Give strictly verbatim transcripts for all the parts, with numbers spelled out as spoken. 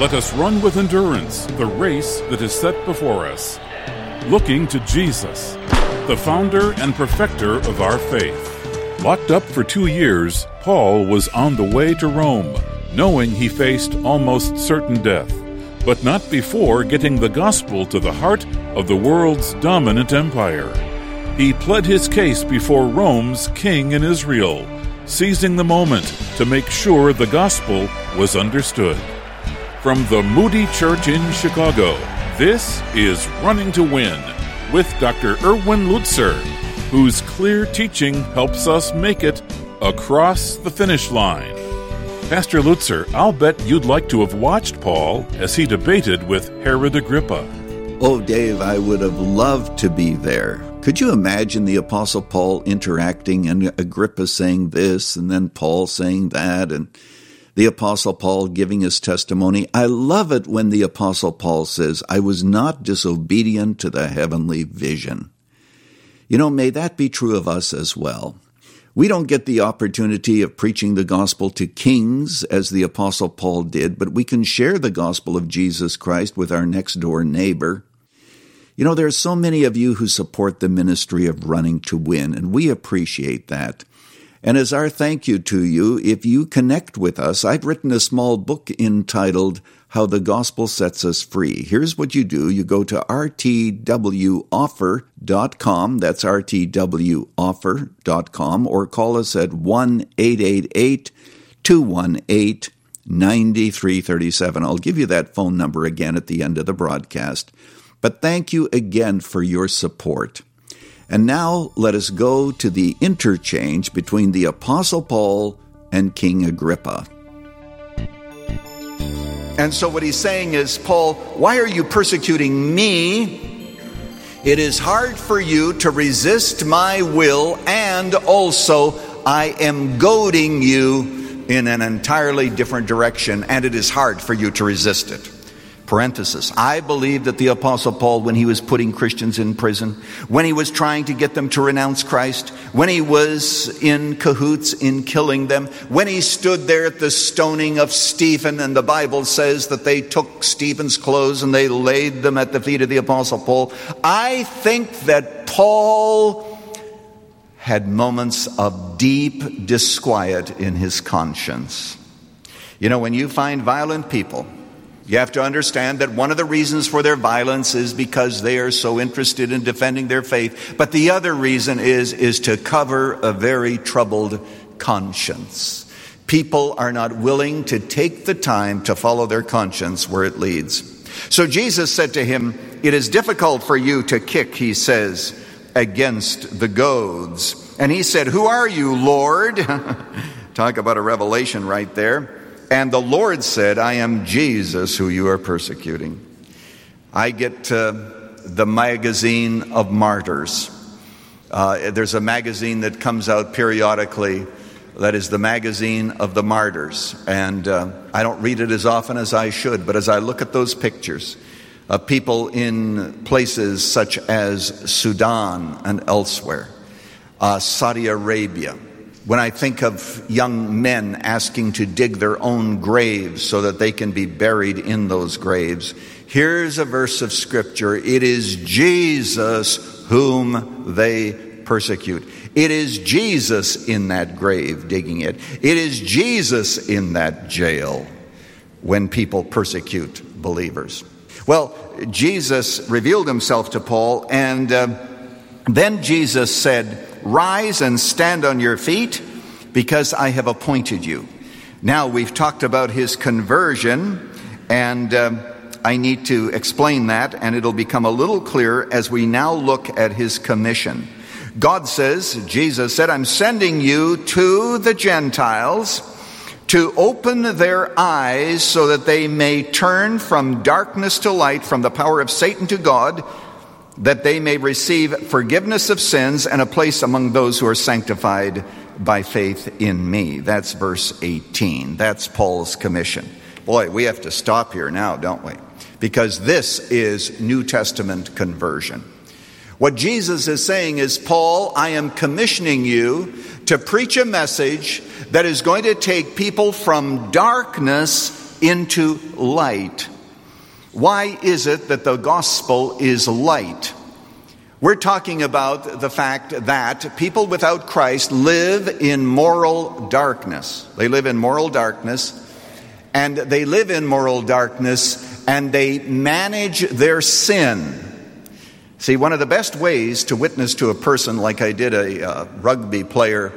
let us run with endurance the race that is set before us, looking to Jesus, the founder and perfecter of our faith. Locked up for two years, Paul was on the way to Rome, knowing he faced almost certain death, but not before getting the gospel to the heart of the world's dominant empire. He pled his case before Rome's king in Israel, seizing the moment to make sure the gospel was understood. From the Moody Church in Chicago, this is Running to Win with Doctor Erwin Lutzer, whose clear teaching helps us make it across the finish line. Pastor Lutzer, I'll bet you'd like to have watched Paul as he debated with Herod Agrippa. Oh, Dave, I would have loved to be there. Could you imagine the Apostle Paul interacting and Agrippa saying this and then Paul saying that and the Apostle Paul giving his testimony? I love it when the Apostle Paul says, I was not disobedient to the heavenly vision. You know, may that be true of us as well. We don't get the opportunity of preaching the gospel to kings as the Apostle Paul did, but we can share the gospel of Jesus Christ with our next door neighbor. You know, there are so many of you who support the ministry of Running to Win, and we appreciate that. And as our thank you to you, if you connect with us, I've written a small book entitled How the Gospel Sets Us Free. Here's what you do. You go to r t w offer dot com, that's r t w offer dot com, or call us at one eight eight eight, two one eight, nine three three seven. I'll give you that phone number again at the end of the broadcast. But thank you again for your support. And now let us go to the interchange between the Apostle Paul and King Agrippa. And so what he's saying is, Paul, why are you persecuting me? It is hard for you to resist my will, and also I am goading you in an entirely different direction, and it is hard for you to resist it. Parenthesis, I believe that the Apostle Paul, when he was putting Christians in prison, when he was trying to get them to renounce Christ, when he was in cahoots in killing them, when he stood there at the stoning of Stephen, and the Bible says that they took Stephen's clothes and they laid them at the feet of the Apostle Paul, I think that Paul had moments of deep disquiet in his conscience. You know, when you find violent people, you have to understand that one of the reasons for their violence is because they are so interested in defending their faith. But the other reason is, is to cover a very troubled conscience. People are not willing to take the time to follow their conscience where it leads. So Jesus said to him, it is difficult for you to kick, he says, against the goads. And he said, who are you, Lord? Talk about a revelation right there. And the Lord said, I am Jesus who you are persecuting. I get uh, the magazine of martyrs. Uh, there's a magazine that comes out periodically that is the magazine of the martyrs. And uh, I don't read it as often as I should, but as I look at those pictures of people in places such as Sudan and elsewhere, uh, Saudi Arabia, when I think of young men asking to dig their own graves so that they can be buried in those graves, here's a verse of Scripture. It is Jesus whom they persecute. It is Jesus in that grave digging it. It is Jesus in that jail when people persecute believers. Well, Jesus revealed himself to Paul, and uh, then Jesus said, rise and stand on your feet, because I have appointed you. Now, we've talked about his conversion, and uh, I need to explain that, and it'll become a little clearer as we now look at his commission. God says, Jesus said, I'm sending you to the Gentiles to open their eyes so that they may turn from darkness to light, from the power of Satan to God, that they may receive forgiveness of sins and a place among those who are sanctified by faith in me. That's verse eighteen. That's Paul's commission. Boy, we have to stop here now, don't we? Because this is New Testament conversion. What Jesus is saying is, Paul, I am commissioning you to preach a message that is going to take people from darkness into light. Why is it that the gospel is light? We're talking about the fact that people without Christ live in moral darkness. They live in moral darkness, and they live in moral darkness, and they manage their sin. See, one of the best ways to witness to a person, like I did a uh, rugby player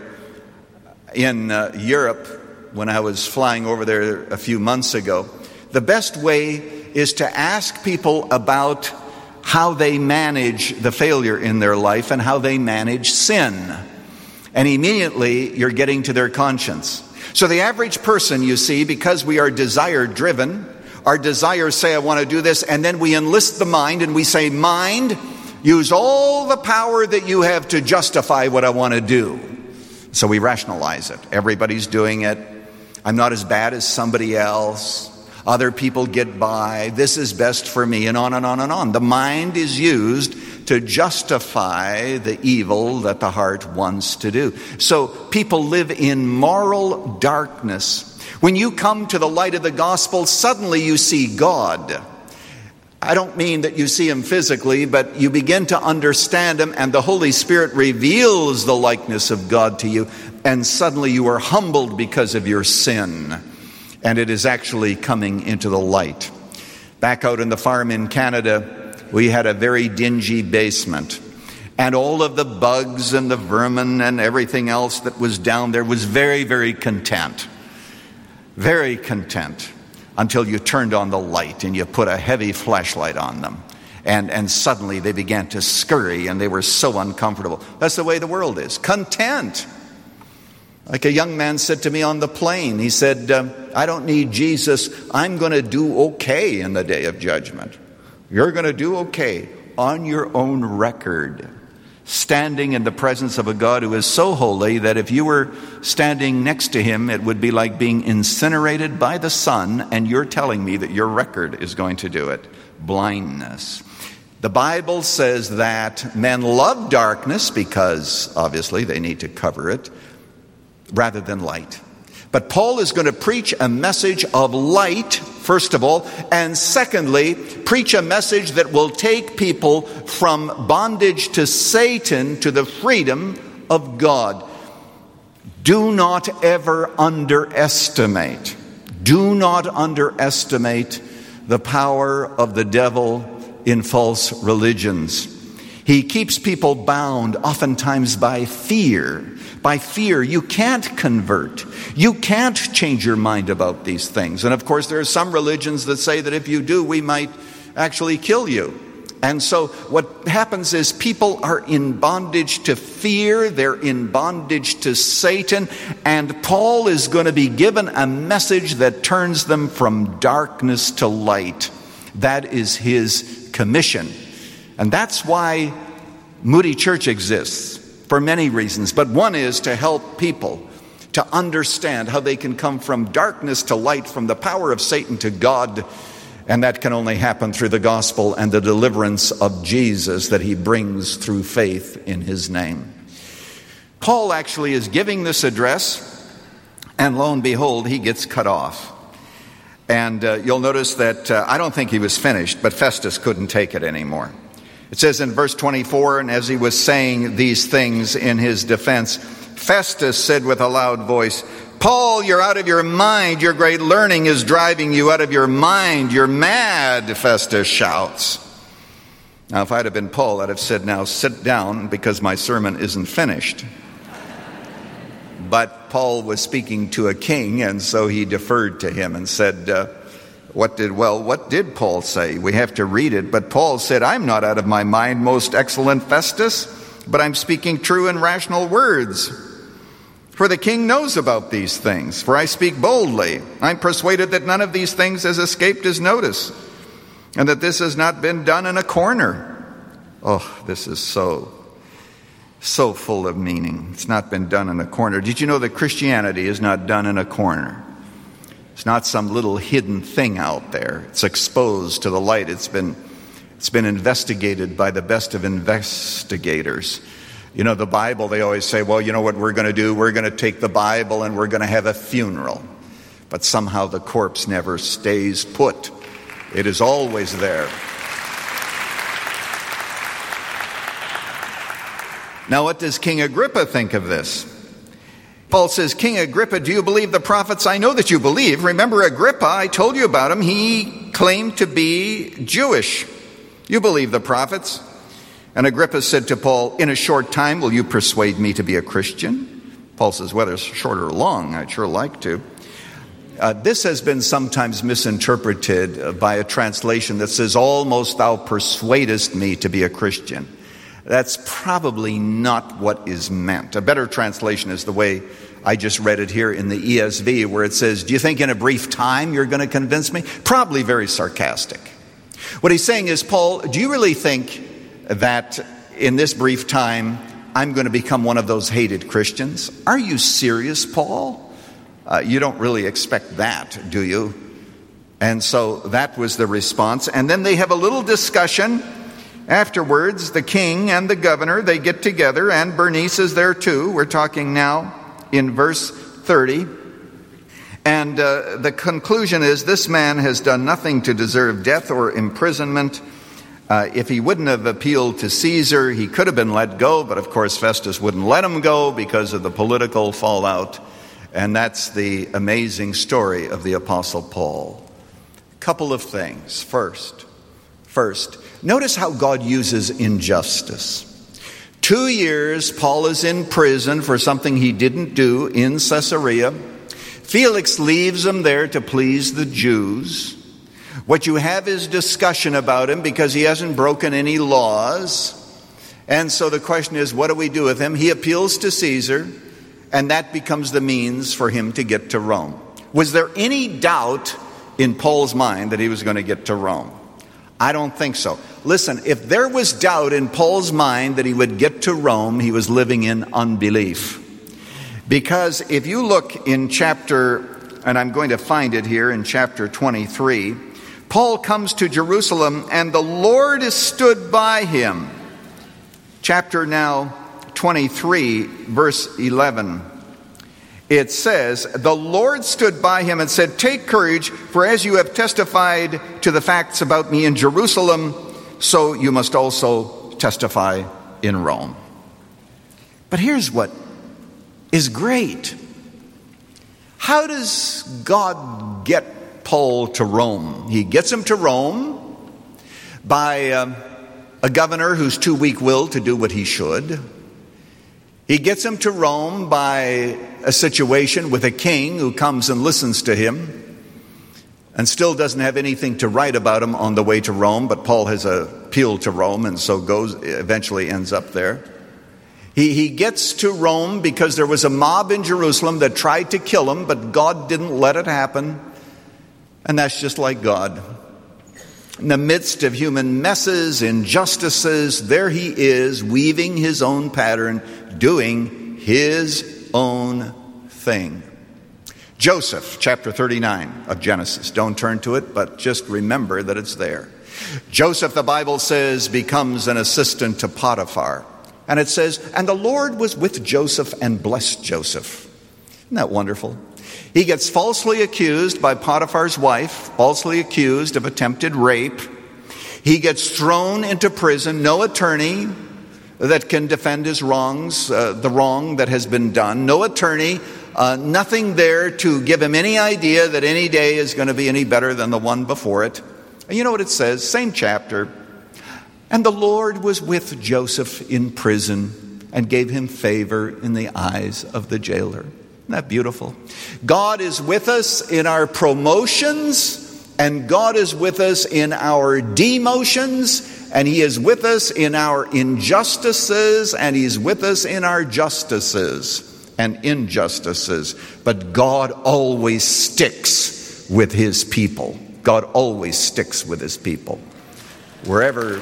in uh, Europe when I was flying over there a few months ago, the best way is to ask people about how they manage the failure in their life and how they manage sin. And immediately you're getting to their conscience. So the average person, you see, because we are desire-driven, our desires say, I want to do this, and then we enlist the mind and we say, mind, use all the power that you have to justify what I want to do. So we rationalize it. Everybody's doing it. I'm not as bad as somebody else. Other people get by. This is best for me, and on and on and on. The mind is used to justify the evil that the heart wants to do. So people live in moral darkness. When you come to the light of the gospel, suddenly you see God. I don't mean that you see him physically, but you begin to understand him, and the Holy Spirit reveals the likeness of God to you, and suddenly you are humbled because of your sin. And it is actually coming into the light. Back out in the farm in Canada, we had a very dingy basement. And all of the bugs and the vermin and everything else that was down there was very, very content. Very content. Until you turned on the light and you put a heavy flashlight on them. And, and suddenly they began to scurry and they were so uncomfortable. That's the way the world is. Content. Like a young man said to me on the plane, he said, uh, I don't need Jesus. I'm going to do okay in the day of judgment. You're going to do okay on your own record, standing in the presence of a God who is so holy that if you were standing next to him, it would be like being incinerated by the sun, and you're telling me that your record is going to do it. Blindness. The Bible says that men love darkness because, obviously, they need to cover it, rather than light. But Paul is going to preach a message of light, first of all, and secondly, preach a message that will take people from bondage to Satan to the freedom of God. Do not ever underestimate, do not underestimate the power of the devil in false religions. He keeps people bound, oftentimes by fear. By fear, you can't convert. You can't change your mind about these things. And of course, there are some religions that say that if you do, we might actually kill you. And so what happens is people are in bondage to fear. They're in bondage to Satan. And Paul is going to be given a message that turns them from darkness to light. That is his commission. And that's why Moody Church exists. For many reasons, but one is to help people to understand how they can come from darkness to light, from the power of Satan to God, and that can only happen through the gospel and the deliverance of Jesus that he brings through faith in his name. Paul actually is giving this address, and lo and behold, he gets cut off. And uh, you'll notice that uh, I don't think he was finished, but Festus couldn't take it anymore. It says in verse twenty-four, and as he was saying these things in his defense, Festus said with a loud voice, Paul, you're out of your mind. Your great learning is driving you out of your mind. You're mad, Festus shouts. Now, if I'd have been Paul, I'd have said, now sit down because my sermon isn't finished. But Paul was speaking to a king, and so he deferred to him and said, uh, What did, well, what did Paul say? We have to read it. But Paul said, I'm not out of my mind, most excellent Festus, but I'm speaking true and rational words. For the king knows about these things, for I speak boldly. I'm persuaded that none of these things has escaped his notice, and that this has not been done in a corner. Oh, this is so, so full of meaning. It's not been done in a corner. Did you know that Christianity is not done in a corner? It's not some little hidden thing out there. It's exposed to the light. It's been, it's been investigated by the best of investigators. You know, the Bible, they always say, well, you know what we're going to do? We're going to take the Bible and we're going to have a funeral. But somehow the corpse never stays put. It is always there. Now, what does King Agrippa think of this? Paul says, King Agrippa, do you believe the prophets? I know that you believe. Remember Agrippa, I told you about him. He claimed to be Jewish. You believe the prophets? And Agrippa said to Paul, in a short time, will you persuade me to be a Christian? Paul says, whether it's short or long, I'd sure like to. Uh, this has been sometimes misinterpreted by a translation that says, almost thou persuadest me to be a Christian. That's probably not what is meant. A better translation is the way I just read it here in the E S V, where it says, do you think in a brief time you're going to convince me? Probably very sarcastic. What he's saying is, Paul, do you really think that in this brief time I'm going to become one of those hated Christians? Are you serious, Paul? Uh, you don't really expect that, do you? And so that was the response. And then they have a little discussion. Afterwards, the king and the governor, they get together, and Bernice is there too. We're talking now in verse thirty. And uh, the conclusion is, this man has done nothing to deserve death or imprisonment. Uh, if he wouldn't have appealed to Caesar, he could have been let go. But of course, Festus wouldn't let him go because of the political fallout. And that's the amazing story of the Apostle Paul. A couple of things. First, first, notice how God uses injustice. Two years, Paul is in prison for something he didn't do in Caesarea. Felix leaves him there to please the Jews. What you have is discussion about him because he hasn't broken any laws. And so the question is, what do we do with him? He appeals to Caesar, and that becomes the means for him to get to Rome. Was there any doubt in Paul's mind that he was going to get to Rome? I don't think so. Listen, if there was doubt in Paul's mind that he would get to Rome, he was living in unbelief. Because if you look in chapter, and I'm going to find it here in chapter twenty-three, Paul comes to Jerusalem and the Lord is stood by him. Chapter now twenty-three, verse eleven. It says, the Lord stood by him and said, take courage, for as you have testified to the facts about me in Jerusalem, so you must also testify in Rome. But here's what is great. How does God get Paul to Rome? He gets him to Rome by um, a governor who's too weak-willed to do what he should. He gets him to Rome by a situation with a king who comes and listens to him and still doesn't have anything to write about him on the way to Rome, but Paul has appealed to Rome and so goes, eventually ends up there. He, he gets to Rome because there was a mob in Jerusalem that tried to kill him, but God didn't let it happen. And that's just like God. In the midst of human messes, injustices, there he is, weaving his own pattern, doing his own thing. Joseph, chapter thirty-nine of Genesis. Don't turn to it, but just remember that it's there. Joseph, the Bible says, becomes an assistant to Potiphar. And it says, and the Lord was with Joseph and blessed Joseph. Isn't that wonderful? He gets falsely accused by Potiphar's wife, falsely accused of attempted rape. He gets thrown into prison, no attorney that can defend his wrongs, uh, the wrong that has been done. No attorney, uh, nothing there to give him any idea that any day is going to be any better than the one before it. And you know what it says? Same chapter. And the Lord was with Joseph in prison and gave him favor in the eyes of the jailer. Isn't that beautiful? God is with us in our promotions, and God is with us in our demotions, and He is with us in our injustices, and He's with us in our justices and injustices. But God always sticks with His people. God always sticks with His people. Wherever...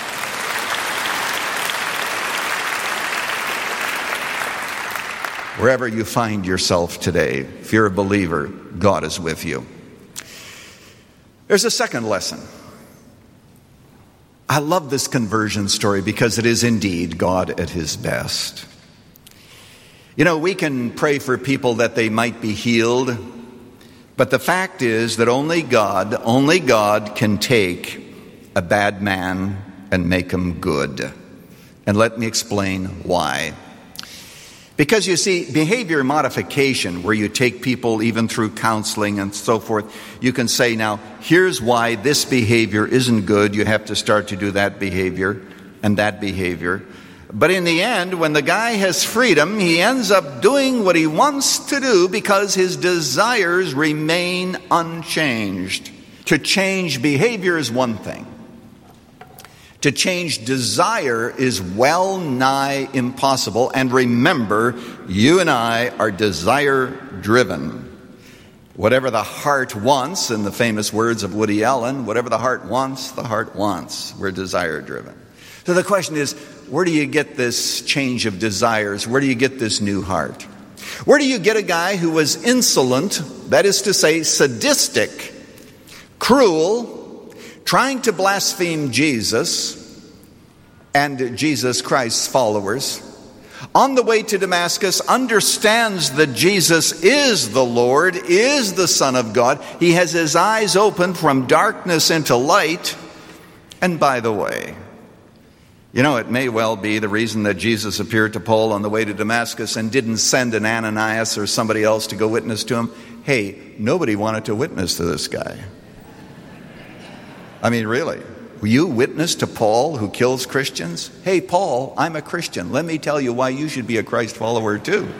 Wherever you find yourself today, if you're a believer, God is with you. There's a second lesson. I love this conversion story because it is indeed God at His best. You know, we can pray for people that they might be healed, But the fact is that only God, only God can take a bad man and make him good. And let me explain why. Because you see, behavior modification, where you take people even through counseling and so forth, you can say, now, here's why this behavior isn't good. You have to start to do that behavior and that behavior. But in the end, when the guy has freedom, he ends up doing what he wants to do because his desires remain unchanged. To change behavior is one thing. To change desire is well nigh impossible. And remember, you and I are desire-driven. Whatever the heart wants, in the famous words of Woody Allen, whatever the heart wants, the heart wants. We're desire-driven. So the question is, where do you get this change of desires? Where do you get this new heart? Where do you get a guy who was insolent, that is to say, sadistic, cruel, trying to blaspheme Jesus and Jesus Christ's followers, on the way to Damascus, understands that Jesus is the Lord, is the Son of God. He has his eyes opened from darkness into light. And by the way, you know, it may well be the reason that Jesus appeared to Paul on the way to Damascus and didn't send an Ananias or somebody else to go witness to him. Hey, nobody wanted to witness to this guy. I mean, really, will you witness to Paul who kills Christians? Hey, Paul, I'm a Christian. Let me tell you why you should be a Christ follower too.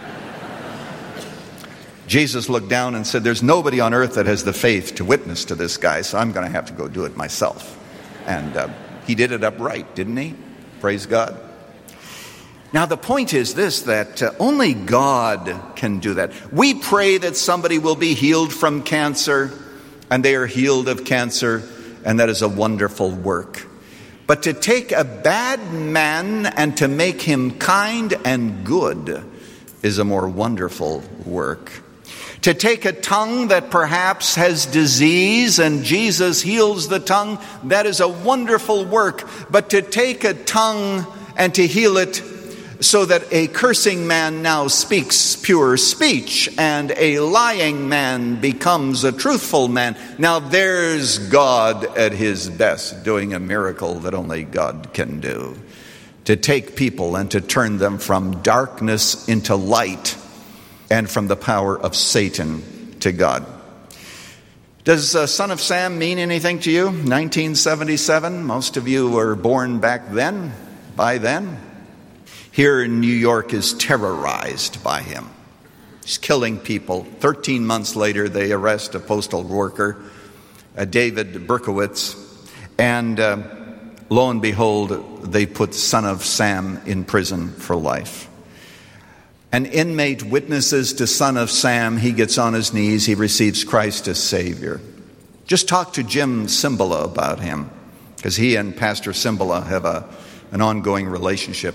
Jesus looked down and said, there's nobody on earth that has the faith to witness to this guy, so I'm going to have to go do it myself. And uh, he did it upright, didn't he? Praise God. Now, the point is this, that uh, only God can do that. We pray that somebody will be healed from cancer, and they are healed of cancer, and that is a wonderful work. But to take a bad man and to make him kind and good is a more wonderful work. To take a tongue that perhaps has disease and Jesus heals the tongue, that is a wonderful work. But to take a tongue and to heal it so that a cursing man now speaks pure speech and a lying man becomes a truthful man. Now there's God at his best, doing a miracle that only God can do. To take people and to turn them from darkness into light and from the power of Satan to God. Does uh, Son of Sam mean anything to you? nineteen seventy-seven, most of you were born back then, by then. Here in New York is terrorized by him. He's killing people. Thirteen months later, they arrest a postal worker, uh, David Berkowitz, and uh, lo and behold, they put Son of Sam in prison for life. An inmate witnesses to Son of Sam. He gets on his knees. He receives Christ as Savior. Just talk to Jim Cymbala about him, because he and Pastor Cymbala have a, an ongoing relationship.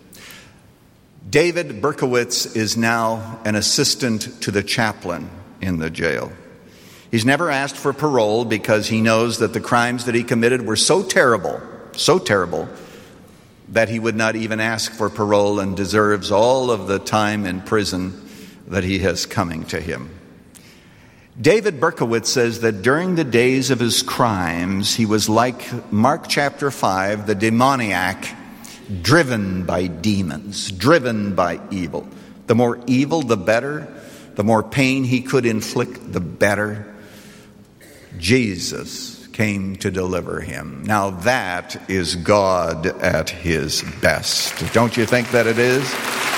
David Berkowitz is now an assistant to the chaplain in the jail. He's never asked for parole because he knows that the crimes that he committed were so terrible, so terrible, that he would not even ask for parole and deserves all of the time in prison that he has coming to him. David Berkowitz says that during the days of his crimes, he was like Mark chapter five, the demoniac, driven by demons, driven by evil. The more evil, the better. The more pain he could inflict, the better. Jesus came to deliver him. Now that is God at his best. Don't you think that it is?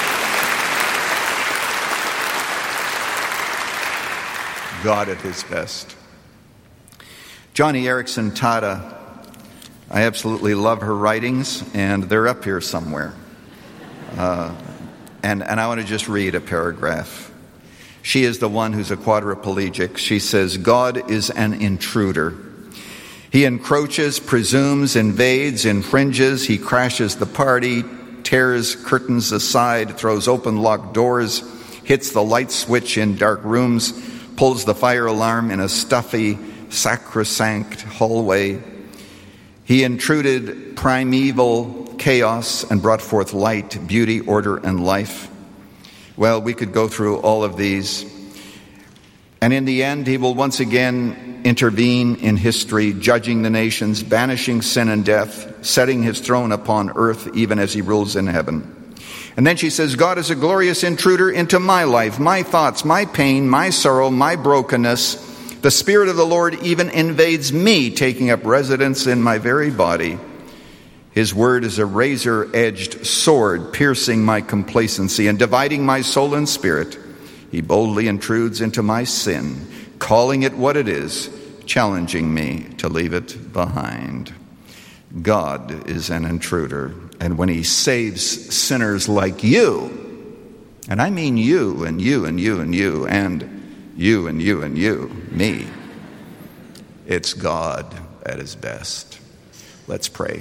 God at his best. Johnny Erickson Tada, I absolutely love her writings, and they're up here somewhere. Uh, and, and I want to just read a paragraph. She is the one who's a quadriplegic. She says, God is an intruder. He encroaches, presumes, invades, infringes. He crashes the party, tears curtains aside, throws open locked doors, hits the light switch in dark rooms, pulls the fire alarm in a stuffy, sacrosanct hallway. He intruded primeval chaos and brought forth light, beauty, order, and life. Well, we could go through all of these. And in the end, he will once again intervene in history, judging the nations, banishing sin and death, setting his throne upon earth, even as he rules in heaven. And then she says, God is a glorious intruder into my life, my thoughts, my pain, my sorrow, my brokenness. The Spirit of the Lord even invades me, taking up residence in my very body. His word is a razor-edged sword, piercing my complacency and dividing my soul and spirit. He boldly intrudes into my sin, calling it what it is, challenging me to leave it behind. God is an intruder, and when he saves sinners like you, and I mean you and you and you and you and you and you and you, me, it's God at his best. Let's pray.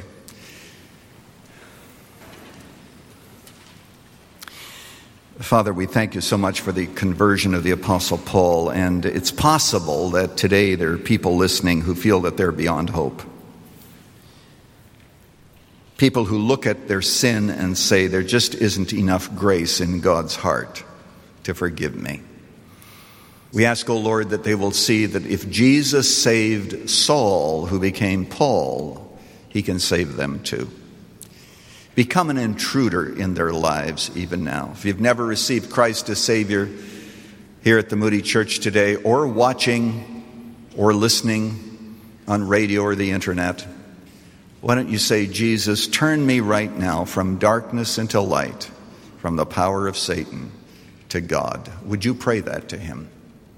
Father, we thank you so much for the conversion of the Apostle Paul, and it's possible that today there are people listening who feel that they're beyond hope. People who look at their sin and say there just isn't enough grace in God's heart to forgive me. We ask, O Lord, that they will see that if Jesus saved Saul, who became Paul, he can save them too. Become an intruder in their lives even now. If you've never received Christ as Savior here at the Moody Church today, or watching or listening on radio or the internet, why don't you say, Jesus, turn me right now from darkness into light, from the power of Satan to God. Would you pray that to him?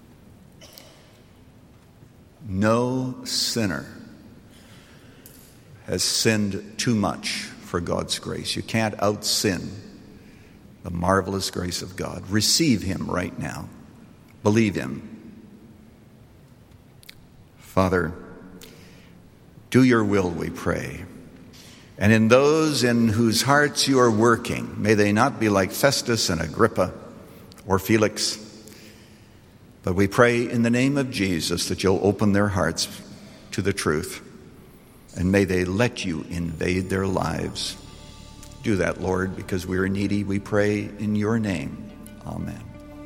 No sinner has sinned too much for God's grace. You can't out-sin the marvelous grace of God. Receive him right now. Believe him. Father, do your will, we pray. And in those in whose hearts you are working, may they not be like Festus and Agrippa or Felix, but we pray in the name of Jesus that you'll open their hearts to the truth. And may they let you invade their lives. Do that, Lord, because we are needy. We pray in your name. Amen.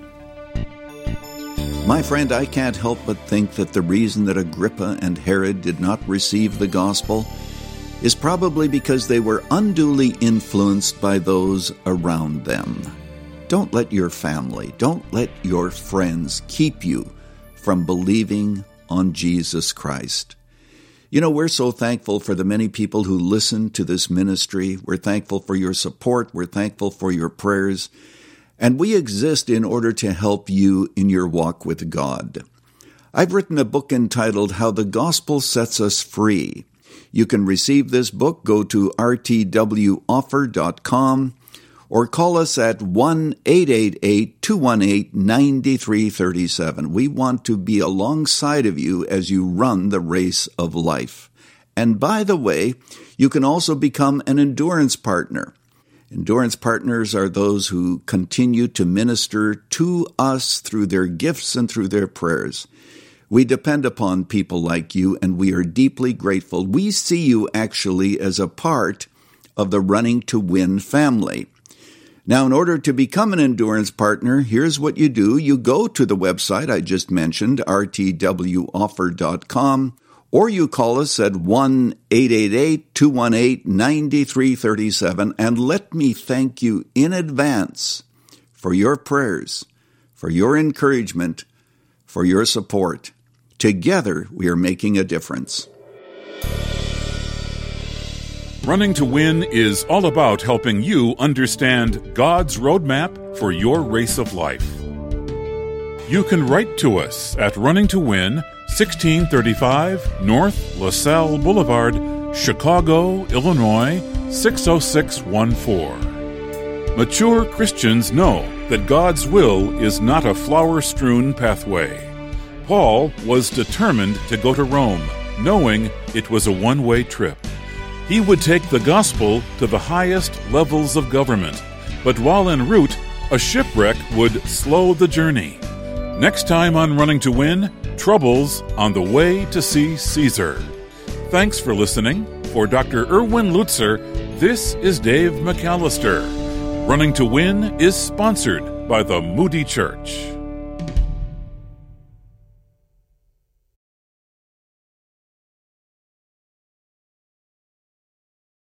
My friend, I can't help but think that the reason that Agrippa and Herod did not receive the gospel is probably because they were unduly influenced by those around them. Don't let your family, don't let your friends keep you from believing on Jesus Christ. You know, we're so thankful for the many people who listen to this ministry. We're thankful for your support. We're thankful for your prayers. And we exist in order to help you in your walk with God. I've written a book entitled How the Gospel Sets Us Free. You can receive this book. Go to r t w offer dot com or call us at one eight eight eight, two one eight, nine three three seven. We want to be alongside of you as you run the race of life. And by the way, you can also become an endurance partner. Endurance partners are those who continue to minister to us through their gifts and through their prayers. We depend upon people like you, and we are deeply grateful. We see you actually as a part of the Running to Win family. Now, in order to become an endurance partner, here's what you do. You go to the website I just mentioned, r t w offer dot com, or you call us at one eight eight eight, two one eight, nine three three seven, and let me thank you in advance for your prayers, for your encouragement, for your support. Together, we are making a difference. Running to Win is all about helping you understand God's roadmap for your race of life. You can write to us at Running to Win, sixteen thirty-five North LaSalle Boulevard, Chicago, Illinois, six oh six one four. Mature Christians know that God's will is not a flower-strewn pathway. Paul was determined to go to Rome, knowing it was a one-way trip. He would take the gospel to the highest levels of government, but while en route, a shipwreck would slow the journey. Next time on Running to Win, troubles on the way to see Caesar. Thanks for listening. For Doctor Erwin Lutzer, this is Dave McAllister. Running to Win is sponsored by the Moody Church.